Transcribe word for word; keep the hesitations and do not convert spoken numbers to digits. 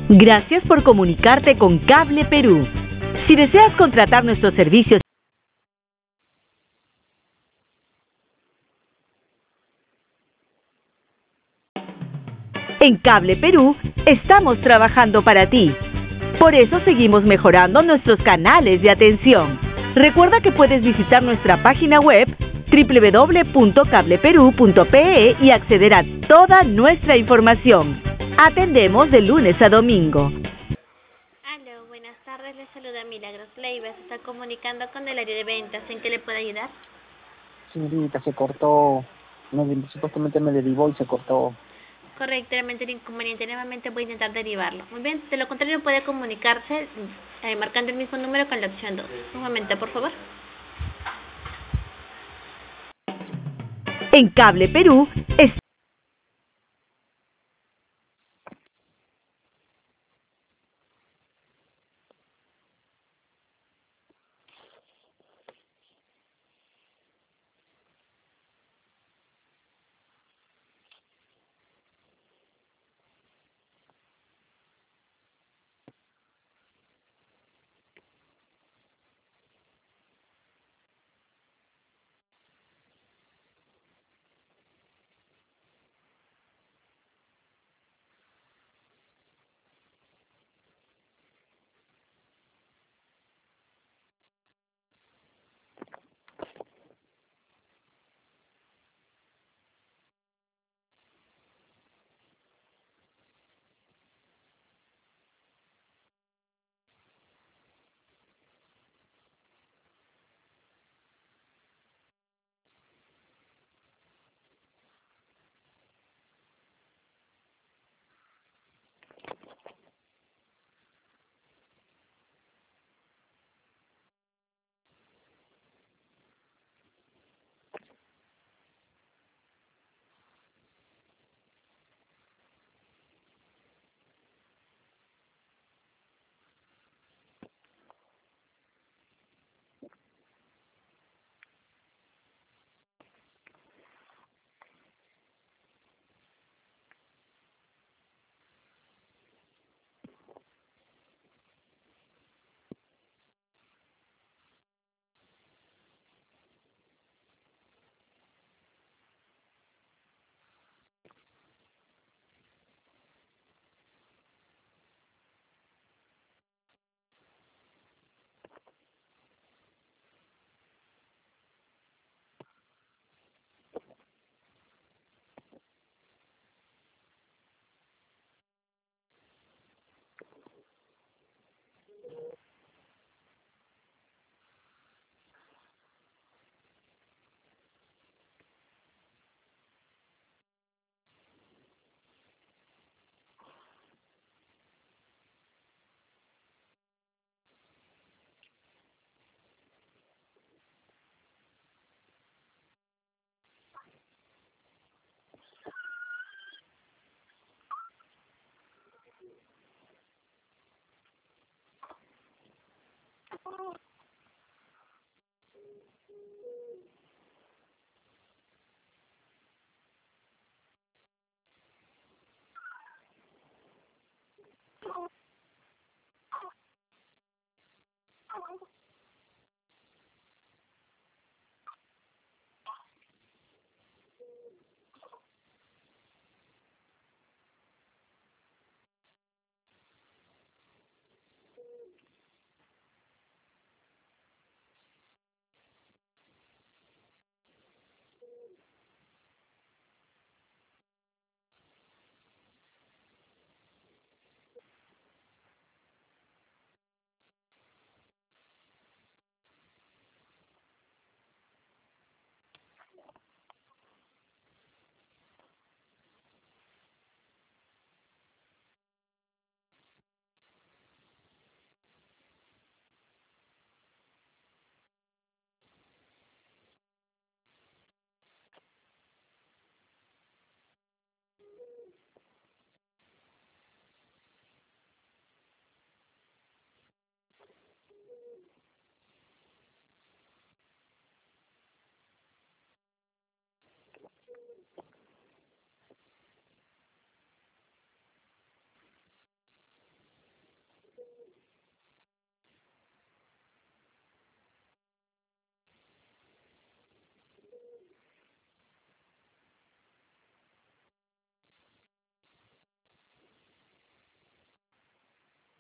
Gracias por comunicarte con Cable Perú. Si deseas contratar nuestros servicios en Cable Perú, estamos trabajando para ti. Por eso seguimos mejorando nuestros canales de atención. Recuerda que puedes visitar nuestra página web doble u doble u doble u punto cable perú punto pe e y acceder a toda nuestra información. Atendemos de lunes a domingo. Aló, buenas tardes, les saluda Milagros Leiva. Se está comunicando con el área de ventas. ¿En qué le puedo ayudar? Señorita, se cortó, me, supuestamente me derivó y se cortó. Correctamente el inconveniente. Nuevamente voy a intentar derivarlo. Muy bien, de lo contrario puede comunicarse eh, marcando el mismo número con la opción dos. Un momento, por favor. En Cable Perú, es